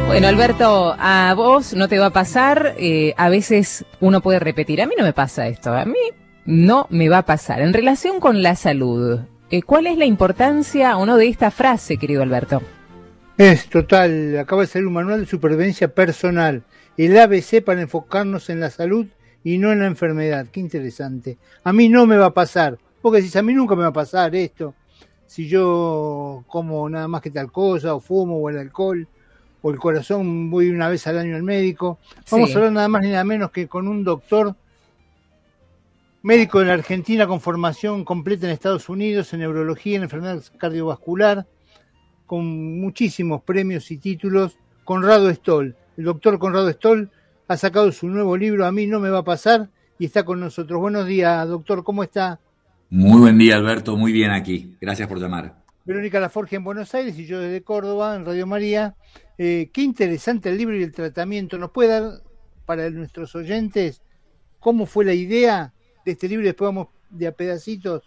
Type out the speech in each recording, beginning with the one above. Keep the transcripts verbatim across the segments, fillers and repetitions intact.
Bueno, Alberto, a vos no te va a pasar, eh, a veces uno puede repetir, a mí no me pasa esto, a mí no me va a pasar. En relación con la salud, eh, ¿cuál es la importancia o no de esta frase, querido Alberto? Es total, acaba de salir un manual de supervivencia personal, el A B C para enfocarnos en la salud y no en la enfermedad. Qué interesante. A mí no me va a pasar, porque decís, a mí nunca me va a pasar esto, si yo como nada más que tal cosa, o fumo, o el alcohol, o el corazón, voy una vez al año al médico. Vamos Sí. a hablar nada más ni nada menos que con un doctor médico de la Argentina con formación completa en Estados Unidos en neurología, en enfermedad cardiovascular, con muchísimos premios y títulos, Conrado Stoll. El doctor Conrado Stoll ha sacado su nuevo libro, A mí no me va a pasar, y está con nosotros. Buenos días, doctor, ¿cómo está? Muy buen día, Alberto, muy bien aquí. Gracias por llamar. Verónica Laforge en Buenos Aires y yo desde Córdoba, en Radio María. Eh, qué interesante el libro y el tratamiento. ¿Nos puede dar, para nuestros oyentes, cómo fue la idea de este libro? Después vamos de a pedacitos.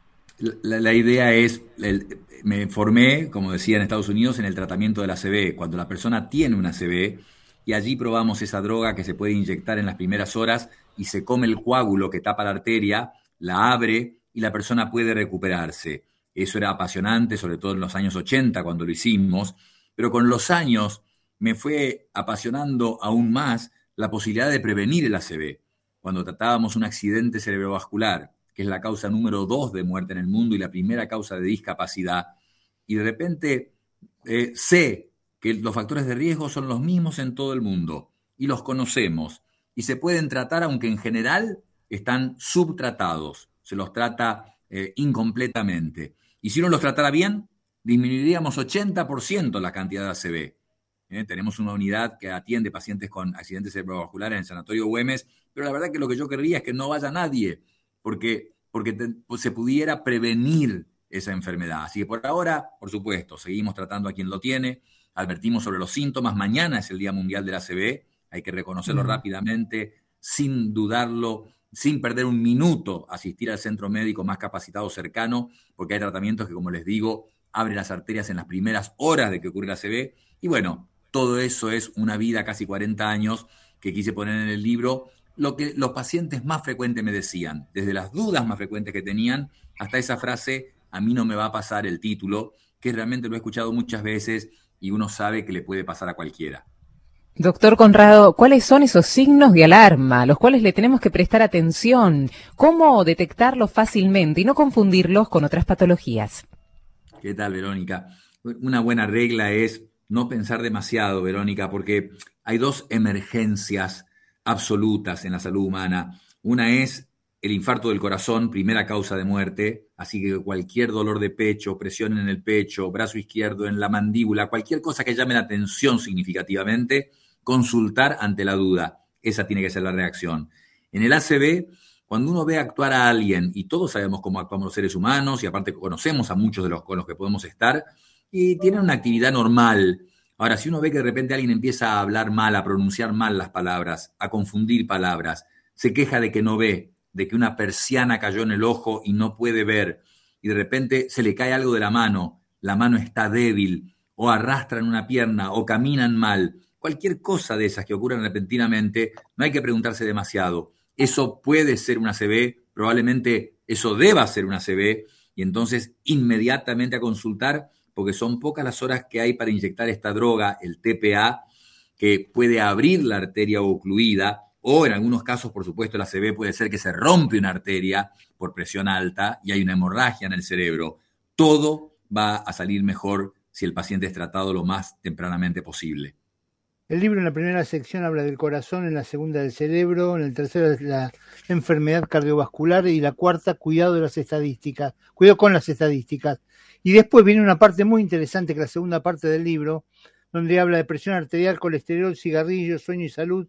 La, la idea es, el, me formé, como decía, en Estados Unidos en el tratamiento de la A C V. Cuando la persona tiene una A C V, y allí probamos esa droga que se puede inyectar en las primeras horas y se come el coágulo que tapa la arteria, la abre y la persona puede recuperarse. Eso era apasionante, sobre todo en los años ochenta cuando lo hicimos, pero con los años me fue apasionando aún más la posibilidad de prevenir el A C V. Cuando tratábamos un accidente cerebrovascular, que es la causa número dos de muerte en el mundo y la primera causa de discapacidad, y de repente eh, sé que los factores de riesgo son los mismos en todo el mundo y los conocemos y se pueden tratar, aunque en general están subtratados, se los trata eh, incompletamente. Y si uno los tratara bien, disminuiríamos ochenta por ciento la cantidad de A C V. Eh, tenemos una unidad que atiende pacientes con accidentes cerebrovasculares en el Sanatorio Güemes, pero la verdad que lo que yo querría es que no vaya nadie, porque, porque te, pues se pudiera prevenir esa enfermedad. Así que por ahora, por supuesto, seguimos tratando a quien lo tiene, advertimos sobre los síntomas. Mañana es el Día Mundial del A C V, hay que reconocerlo uh-huh. rápidamente, sin dudarlo, sin perder un minuto, asistir al centro médico más capacitado cercano, porque hay tratamientos que, como les digo, abren las arterias en las primeras horas de que ocurre el A C V. Y bueno, todo eso es una vida, casi cuarenta años, que quise poner en el libro, lo que los pacientes más frecuentes me decían, desde las dudas más frecuentes que tenían, hasta esa frase, a mí no me va a pasar el título, que realmente lo he escuchado muchas veces y uno sabe que le puede pasar a cualquiera. Doctor Conrado, ¿cuáles son esos signos de alarma a los cuales le tenemos que prestar atención? ¿Cómo detectarlos fácilmente y no confundirlos con otras patologías? ¿Qué tal, Verónica? Una buena regla es no pensar demasiado, Verónica, porque hay dos emergencias absolutas en la salud humana. Una es el infarto del corazón, primera causa de muerte, así que cualquier dolor de pecho, presión en el pecho, brazo izquierdo, en la mandíbula, cualquier cosa que llame la atención significativamente, consultar ante la duda. Esa tiene que ser la reacción. En el A C V, cuando uno ve actuar a alguien, y todos sabemos cómo actuamos los seres humanos, y aparte conocemos a muchos de los con los que podemos estar, y tienen una actividad normal. Ahora, si uno ve que de repente alguien empieza a hablar mal, a pronunciar mal las palabras, a confundir palabras, se queja de que no ve, de que una persiana cayó en el ojo y no puede ver, y de repente se le cae algo de la mano, la mano está débil, o arrastran una pierna, o caminan mal, cualquier cosa de esas que ocurren repentinamente, no hay que preguntarse demasiado. Eso puede ser una A C V, probablemente eso deba ser una A C V, y entonces inmediatamente a consultar, porque son pocas las horas que hay para inyectar esta droga, el T P A, que puede abrir la arteria ocluida, o en algunos casos, por supuesto, la A C V puede ser que se rompe una arteria por presión alta y hay una hemorragia en el cerebro. Todo va a salir mejor si el paciente es tratado lo más tempranamente posible. El libro en la primera sección habla del corazón, en la segunda del cerebro, en el tercero es la enfermedad cardiovascular y la cuarta, cuidado de las estadísticas, cuidado con las estadísticas. Y después viene una parte muy interesante, que es la segunda parte del libro, donde habla de presión arterial, colesterol, cigarrillos, sueño y salud,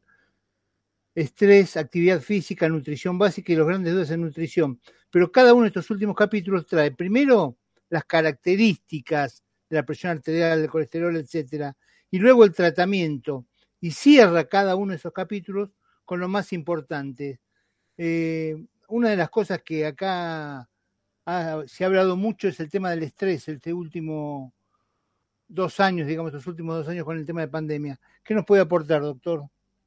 estrés, actividad física, nutrición básica y los grandes dudas en nutrición. Pero cada uno de estos últimos capítulos trae primero las características de la presión arterial, del colesterol, etcétera, y luego el tratamiento, y cierra cada uno de esos capítulos con lo más importante. Eh, una de las cosas que acá ha, se ha hablado mucho es el tema del estrés, este último dos años, digamos, estos últimos dos años con el tema de pandemia. ¿Qué nos puede aportar, doctor?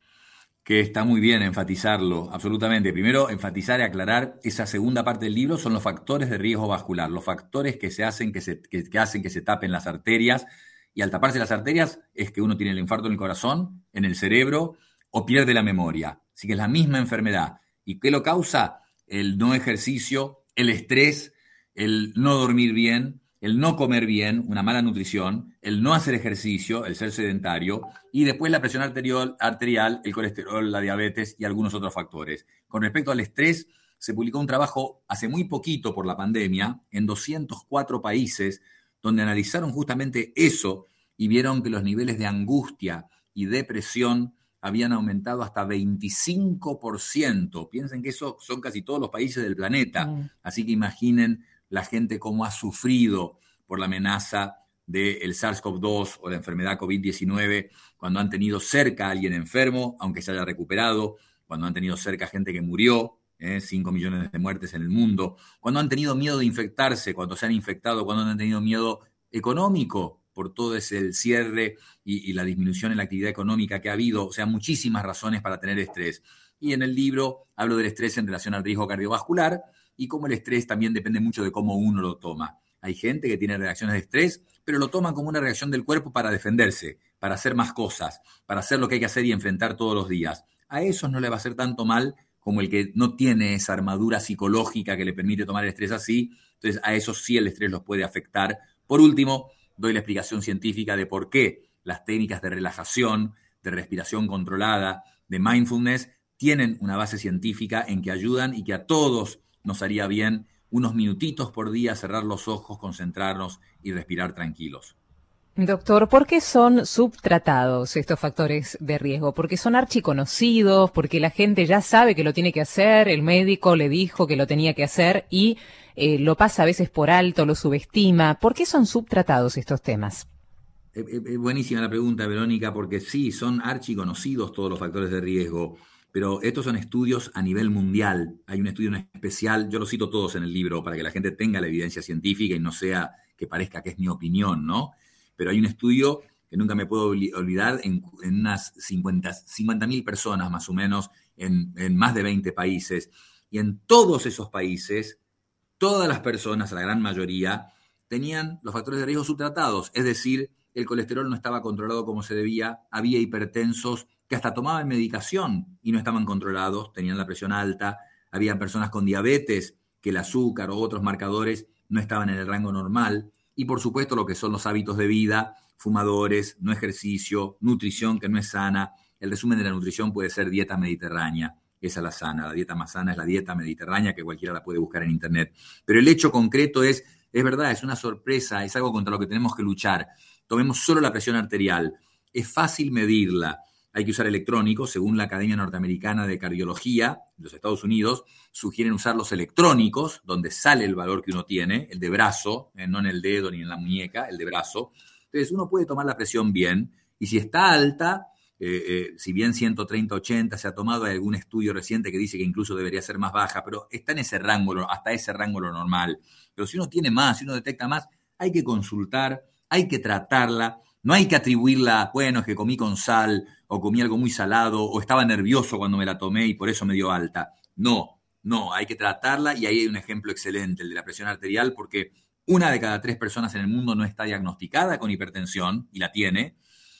Que está muy bien enfatizarlo, absolutamente. Primero, enfatizar y aclarar esa segunda parte del libro son los factores de riesgo vascular, los factores que se hacen que se, que, que hacen que se tapen las arterias, y al taparse las arterias es que uno tiene el infarto en el corazón, en el cerebro, o pierde la memoria. Así que es la misma enfermedad. ¿Y qué lo causa? El no ejercicio, el estrés, el no dormir bien, el no comer bien, una mala nutrición, el no hacer ejercicio, el ser sedentario, y después la presión arterial, arterial, el colesterol, la diabetes y algunos otros factores. Con respecto al estrés, se publicó un trabajo hace muy poquito por la pandemia en doscientos cuatro países donde analizaron justamente eso y vieron que los niveles de angustia y depresión habían aumentado hasta veinticinco por ciento. Piensen que eso son casi todos los países del planeta. Mm. Así que imaginen la gente cómo ha sufrido por la amenaza del SARS-CoV dos o la enfermedad COVID diecinueve, cuando han tenido cerca a alguien enfermo, aunque se haya recuperado, cuando han tenido cerca gente que murió, eh, cinco millones de muertes en el mundo, cuando han tenido miedo de infectarse, cuando se han infectado, cuando han tenido miedo económico por todo ese el cierre y, y la disminución en la actividad económica que ha habido. O sea, muchísimas razones para tener estrés. Y en el libro hablo del estrés en relación al riesgo cardiovascular, y cómo el estrés también depende mucho de cómo uno lo toma. Hay gente que tiene reacciones de estrés, pero lo toman como una reacción del cuerpo para defenderse, para hacer más cosas, para hacer lo que hay que hacer y enfrentar todos los días. A esos no le va a hacer tanto mal como el que no tiene esa armadura psicológica que le permite tomar el estrés así. Entonces, a esos sí el estrés los puede afectar. Por último, doy la explicación científica de por qué las técnicas de relajación, de respiración controlada, de mindfulness, tienen una base científica en que ayudan y que a todos nos haría bien unos minutitos por día cerrar los ojos, concentrarnos y respirar tranquilos. Doctor, ¿por qué son subtratados estos factores de riesgo? ¿Porque son archiconocidos? ¿Porque la gente ya sabe que lo tiene que hacer? ¿El médico le dijo que lo tenía que hacer y eh, lo pasa a veces por alto, lo subestima? ¿Por qué son subtratados estos temas? Es eh, eh, buenísima la pregunta, Verónica, porque sí, son archiconocidos todos los factores de riesgo. Pero estos son estudios a nivel mundial. Hay un estudio en especial, yo los cito todos en el libro para que la gente tenga la evidencia científica y no sea que parezca que es mi opinión, ¿no? Pero hay un estudio que nunca me puedo olvidar en, en unas cincuenta mil personas más o menos, en, en más de veinte países. Y en todos esos países, todas las personas, la gran mayoría, tenían los factores de riesgo subtratados. Es decir, el colesterol no estaba controlado como se debía, había hipertensos que hasta tomaban medicación y no estaban controlados, tenían la presión alta, había personas con diabetes que el azúcar o otros marcadores no estaban en el rango normal, y por supuesto lo que son los hábitos de vida, fumadores, no ejercicio, nutrición que no es sana. El resumen de la nutrición puede ser dieta mediterránea, esa es la sana, la dieta más sana es la dieta mediterránea, que cualquiera la puede buscar en internet. Pero el hecho concreto es, es verdad, es una sorpresa, es algo contra lo que tenemos que luchar. Tomemos solo la presión arterial, es fácil medirla. Hay que usar electrónicos, según la Academia Norteamericana de Cardiología de los Estados Unidos, sugieren usar los electrónicos, donde sale el valor que uno tiene, el de brazo, eh, no en el dedo ni en la muñeca, el de brazo. Entonces uno puede tomar la presión bien, y si está alta, eh, eh, si bien ciento treinta ochenta se ha tomado, hay algún estudio reciente que dice que incluso debería ser más baja, pero está en ese rango, hasta ese rango lo normal. Pero si uno tiene más, si uno detecta más, hay que consultar, hay que tratarla. No hay que atribuirla, bueno, es que comí con sal, o comí algo muy salado, o estaba nervioso cuando me la tomé y por eso me dio alta. No, no, hay que tratarla, y ahí hay un ejemplo excelente, el de la presión arterial, porque una de cada tres personas en el mundo no está diagnosticada con hipertensión, y la tiene,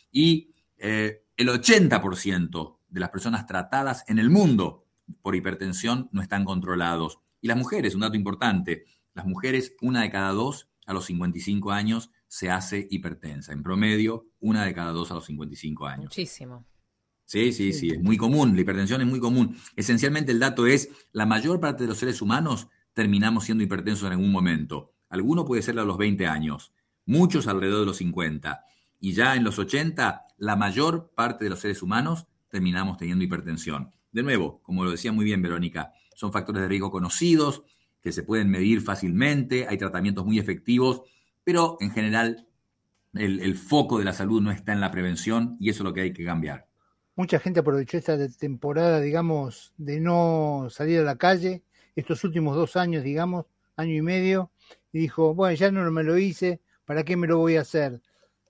y eh, el ochenta por ciento de las personas tratadas en el mundo por hipertensión no están controlados. Y las mujeres, un dato importante, las mujeres, una de cada dos a los cincuenta y cinco años, se hace hipertensa. En promedio, una de cada dos a los cincuenta y cinco años. Muchísimo. Sí, sí, sí, es muy común. La hipertensión es muy común. Esencialmente el dato es, la mayor parte de los seres humanos terminamos siendo hipertensos en algún momento. Alguno puede serlo a los veinte años, muchos alrededor de los cincuenta. Y ya en los ochenta, la mayor parte de los seres humanos terminamos teniendo hipertensión. De nuevo, como lo decía muy bien Verónica, son factores de riesgo conocidos, que se pueden medir fácilmente, hay tratamientos muy efectivos, pero en general el, el foco de la salud no está en la prevención, y eso es lo que hay que cambiar. Mucha gente aprovechó esta temporada, digamos, de no salir a la calle, estos últimos dos años, digamos, año y medio, y dijo, bueno, ya no me lo hice, ¿para qué me lo voy a hacer?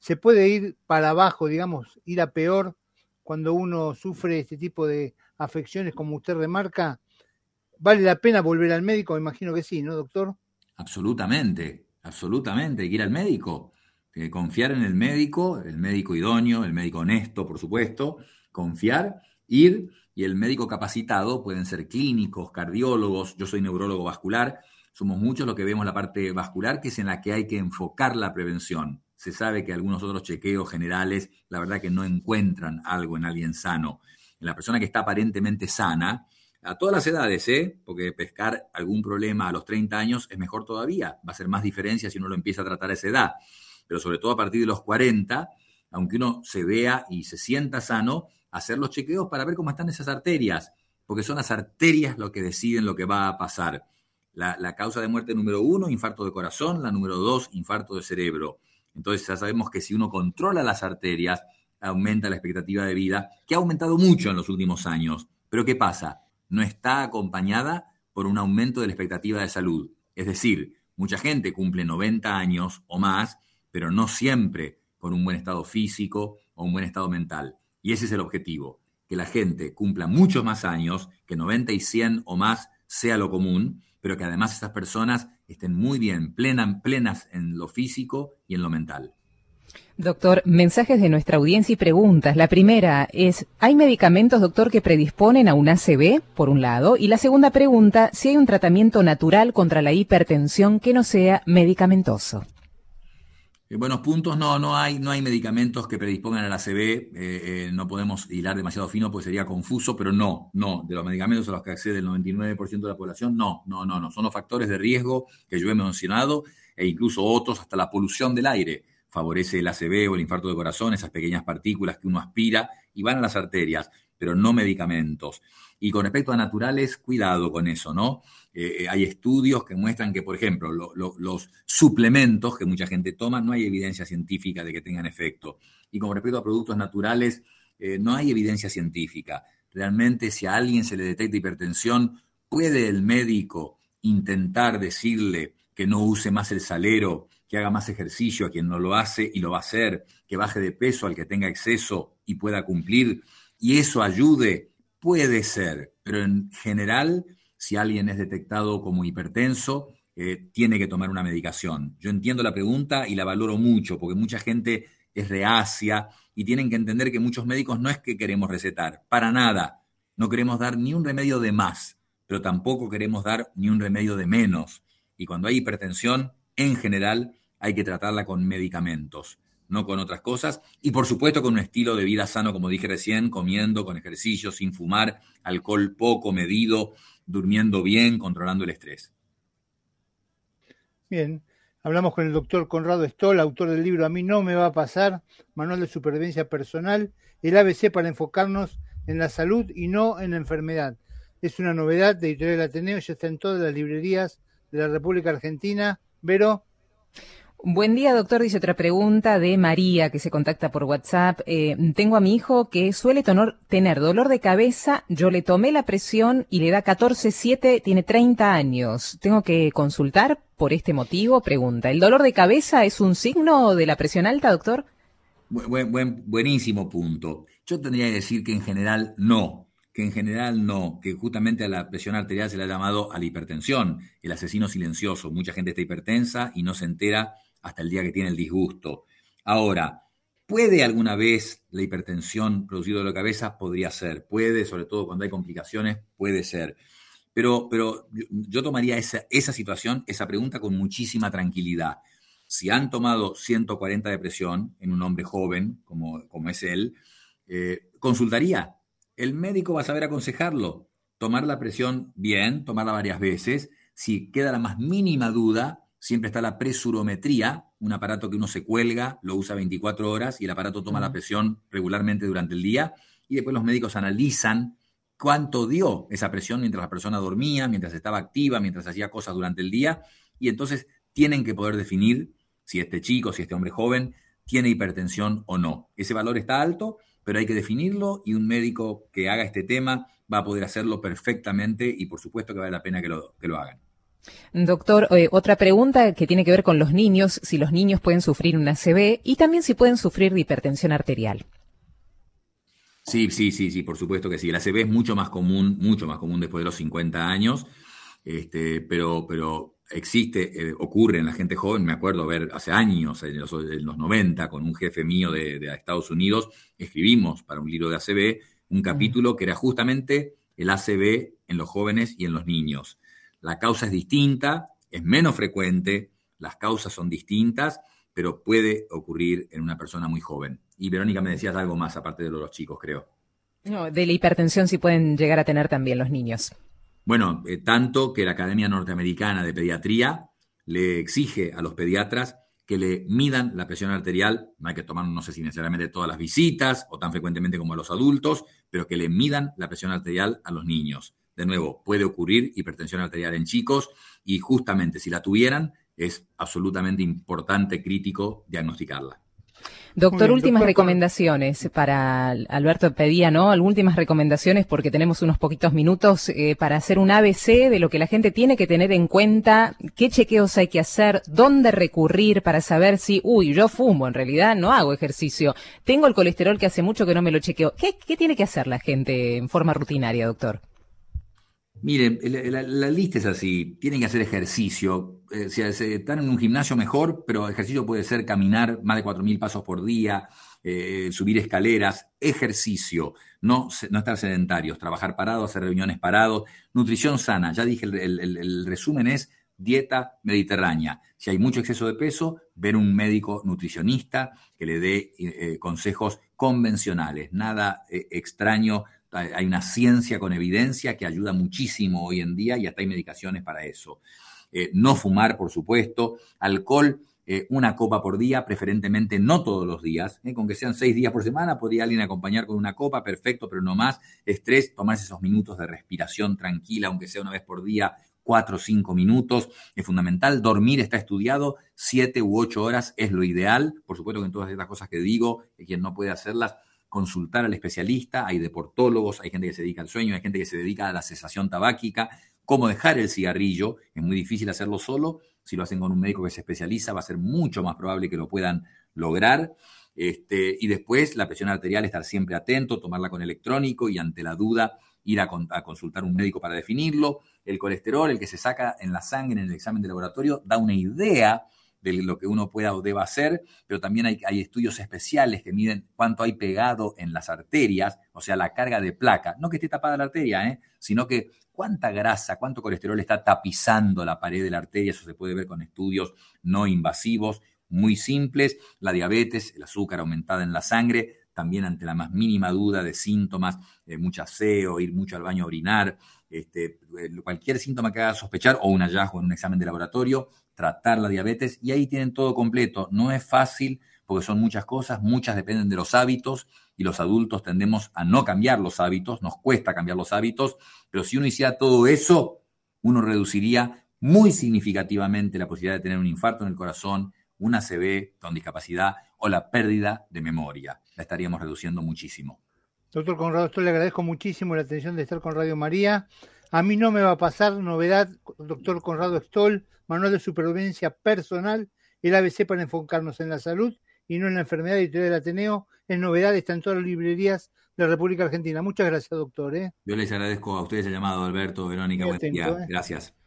¿Se puede ir para abajo, digamos, ir a peor cuando uno sufre este tipo de afecciones, como usted remarca? ¿Vale la pena volver al médico? Me imagino que sí, ¿no, doctor? Absolutamente, absolutamente, hay que ir al médico, eh, confiar en el médico, el médico idóneo, el médico honesto, por supuesto, confiar, ir, y el médico capacitado pueden ser clínicos, cardiólogos, yo soy neurólogo vascular, somos muchos los que vemos la parte vascular, que es en la que hay que enfocar la prevención. Se sabe que algunos otros chequeos generales, la verdad que no encuentran algo en alguien sano. En la persona que está aparentemente sana, a todas las edades, ¿eh? Porque pescar algún problema a los treinta años es mejor todavía. Va a ser más diferencia si uno lo empieza a tratar a esa edad. Pero sobre todo a partir de los cuarenta, aunque uno se vea y se sienta sano, hacer los chequeos para ver cómo están esas arterias. Porque son las arterias lo que deciden lo que va a pasar. La, la causa de muerte número uno, infarto de corazón. La número dos, infarto de cerebro. Entonces ya sabemos que si uno controla las arterias, aumenta la expectativa de vida, que ha aumentado mucho en los últimos años. Pero ¿qué pasa? No está acompañada por un aumento de la expectativa de salud. Es decir, mucha gente cumple noventa años o más, pero no siempre con un buen estado físico o un buen estado mental. Y ese es el objetivo, que la gente cumpla muchos más años, que noventa y cien o más sea lo común, pero que además estas personas estén muy bien, plenas, plenas en lo físico y en lo mental. Doctor, mensajes de nuestra audiencia y preguntas. La primera es, ¿hay medicamentos, doctor, que predisponen a un A C V, por un lado? Y la segunda pregunta, si hay un tratamiento natural contra la hipertensión que no sea medicamentoso. Eh, buenos puntos, no, no hay, no hay medicamentos que predispongan al A C V, eh, eh, no podemos hilar demasiado fino porque sería confuso, pero no, no, de los medicamentos a los que accede el noventa y nueve por ciento de la población, no, no, no, no, son los factores de riesgo que yo he mencionado e incluso otros, hasta la polución del aire favorece el A C V o el infarto de corazón, esas pequeñas partículas que uno aspira y van a las arterias, pero no medicamentos. Y con respecto a naturales, cuidado con eso, ¿no? Eh, hay estudios que muestran que, por ejemplo, lo, lo, los suplementos que mucha gente toma, no hay evidencia científica de que tengan efecto. Y con respecto a productos naturales, eh, no hay evidencia científica. Realmente, si a alguien se le detecta hipertensión, ¿puede el médico intentar decirle que no use más el salero, que haga más ejercicio a quien no lo hace y lo va a hacer, que baje de peso al que tenga exceso y pueda cumplir, y eso ayude? Puede ser, pero en general, si alguien es detectado como hipertenso, eh, tiene que tomar una medicación. Yo entiendo la pregunta y la valoro mucho, porque mucha gente es reacia y tienen que entender que muchos médicos no es que queremos recetar, para nada. No queremos dar ni un remedio de más, pero tampoco queremos dar ni un remedio de menos. Y cuando hay hipertensión, en general, hay que tratarla con medicamentos, no con otras cosas. Y por supuesto con un estilo de vida sano, como dije recién, comiendo, con ejercicio, sin fumar, alcohol poco, medido, durmiendo bien, controlando el estrés. Bien, hablamos con el doctor Conrado Stoll, autor del libro A mí no me va a pasar, Manual de Supervivencia Personal, el A B C para enfocarnos en la salud y no en la enfermedad. Es una novedad de Editorial Ateneo, ya está en todas las librerías de la República Argentina. Vero. Buen día, doctor. Dice otra pregunta de María, que se contacta por WhatsApp. Eh, tengo a mi hijo que suele tonor, tener dolor de cabeza. Yo le tomé la presión y le da catorce siete, tiene treinta años. ¿Tengo que consultar por este motivo? Pregunta. ¿El dolor de cabeza es un signo de la presión alta, doctor? Buen, buen, buenísimo punto. Yo tendría que decir que en general no. que en general no, que justamente a la presión arterial se le ha llamado a la hipertensión, el asesino silencioso. Mucha gente está hipertensa y no se entera hasta el día que tiene el disgusto. Ahora, ¿puede alguna vez la hipertensión producir dolor de cabeza? Podría ser, puede, sobre todo cuando hay complicaciones, puede ser. Pero, pero yo, yo tomaría esa, esa situación, esa pregunta con muchísima tranquilidad. Si han tomado ciento cuarenta de presión en un hombre joven, como, como es él, eh, consultaría. El médico va a saber aconsejarlo, tomar la presión bien, tomarla varias veces. Si queda la más mínima duda, siempre está la presurometría, un aparato que uno se cuelga, lo usa veinticuatro horas y el aparato toma la presión regularmente durante el día y después los médicos analizan cuánto dio esa presión mientras la persona dormía, mientras estaba activa, mientras hacía cosas durante el día y entonces tienen que poder definir si este chico, si este hombre joven tiene hipertensión o no. Ese valor está alto, pero hay que definirlo y un médico que haga este tema va a poder hacerlo perfectamente y por supuesto que vale la pena que lo, que lo hagan. Doctor, eh, otra pregunta que tiene que ver con los niños, si los niños pueden sufrir una A C V y también si pueden sufrir de hipertensión arterial. Sí, sí, sí, sí, por supuesto que sí. El A C V es mucho más común, mucho más común después de los cincuenta años, este, pero, pero existe, eh, ocurre en la gente joven. Me acuerdo ver hace años, en los, en los noventa, con un jefe mío de, de Estados Unidos, escribimos para un libro de A C V un capítulo que era justamente el A C V en los jóvenes y en los niños. La causa es distinta, es menos frecuente, las causas son distintas, pero puede ocurrir en una persona muy joven. Y Verónica, me decías algo más aparte de lo de los chicos, creo. No, de la hipertensión sí pueden llegar a tener también los niños. Bueno, eh, tanto que la Academia Norteamericana de Pediatría le exige a los pediatras que le midan la presión arterial. No hay que tomar, no sé si necesariamente todas las visitas o tan frecuentemente como a los adultos, pero que le midan la presión arterial a los niños. De nuevo, puede ocurrir hipertensión arterial en chicos y justamente si la tuvieran, es absolutamente importante, crítico, diagnosticarla. Doctor, bien, últimas doctor, recomendaciones para Alberto pedía, ¿no? Últimas recomendaciones porque tenemos unos poquitos minutos eh, para hacer un A B C de lo que la gente tiene que tener en cuenta, qué chequeos hay que hacer, dónde recurrir para saber si, uy, yo fumo, en realidad no hago ejercicio, tengo el colesterol que hace mucho que no me lo chequeo. ¿Qué, qué tiene que hacer la gente en forma rutinaria, doctor? Miren, la, la- la lista es así, tienen que hacer ejercicio, eh, si se- están en un gimnasio mejor, pero ejercicio puede ser caminar más de cuatro mil pasos por día, eh, subir escaleras, ejercicio, no, se- no estar sedentarios, trabajar parados, hacer reuniones parados, nutrición sana, ya dije, el, el- el- el resumen es dieta mediterránea. Si hay mucho exceso de peso, ver un médico nutricionista que le dé eh, consejos convencionales, nada eh, extraño. Hay una ciencia con evidencia que ayuda muchísimo hoy en día y hasta hay medicaciones para eso. Eh, no fumar, por supuesto. Alcohol, eh, una copa por día, preferentemente no todos los días. Eh, con que sean seis días por semana, podría alguien acompañar con una copa, perfecto, pero no más. Estrés, tomarse esos minutos de respiración tranquila, aunque sea una vez por día, cuatro o cinco minutos, es fundamental. Dormir está estudiado, siete u ocho horas es lo ideal. Por supuesto que en todas estas cosas que digo, que quien no puede hacerlas, consultar al especialista. Hay deportólogos, hay gente que se dedica al sueño, hay gente que se dedica a la cesación tabáquica, cómo dejar el cigarrillo. Es muy difícil hacerlo solo. Si lo hacen con un médico que se especializa, va a ser mucho más probable que lo puedan lograr. Este, y después la presión arterial, estar siempre atento, tomarla con electrónico y ante la duda ir a, con, a consultar un médico para definirlo. El colesterol, el que se saca en la sangre en el examen de laboratorio, da una idea de lo que uno pueda o deba hacer, pero también hay, hay estudios especiales que miden cuánto hay pegado en las arterias, o sea, la carga de placa, no que esté tapada la arteria, ¿eh? sino que cuánta grasa, cuánto colesterol está tapizando la pared de la arteria. Eso se puede ver con estudios no invasivos, muy simples. La diabetes, el azúcar aumentada en la sangre, también ante la más mínima duda de síntomas, eh, mucho aseo, ir mucho al baño a orinar, este, cualquier síntoma que haga sospechar o un hallazgo en un examen de laboratorio, tratar la diabetes y ahí tienen todo completo. No es fácil porque son muchas cosas, muchas dependen de los hábitos y los adultos tendemos a no cambiar los hábitos, nos cuesta cambiar los hábitos, pero si uno hiciera todo eso, uno reduciría muy significativamente la posibilidad de tener un infarto en el corazón, una A C V con discapacidad o la pérdida de memoria. La estaríamos reduciendo muchísimo. Doctor Conrado Stoll, le agradezco muchísimo la atención de estar con Radio María. A mí no me va a pasar novedad, doctor Conrado Stoll, manual de supervivencia personal, el A B C para enfocarnos en la salud y no en la enfermedad, editorial del Ateneo. Es novedad, está en todas las librerías de la República Argentina. Muchas gracias, doctor. ¿eh? Yo les agradezco a ustedes el llamado, Alberto, Verónica, Muy buen atento. día. ¿eh? Gracias.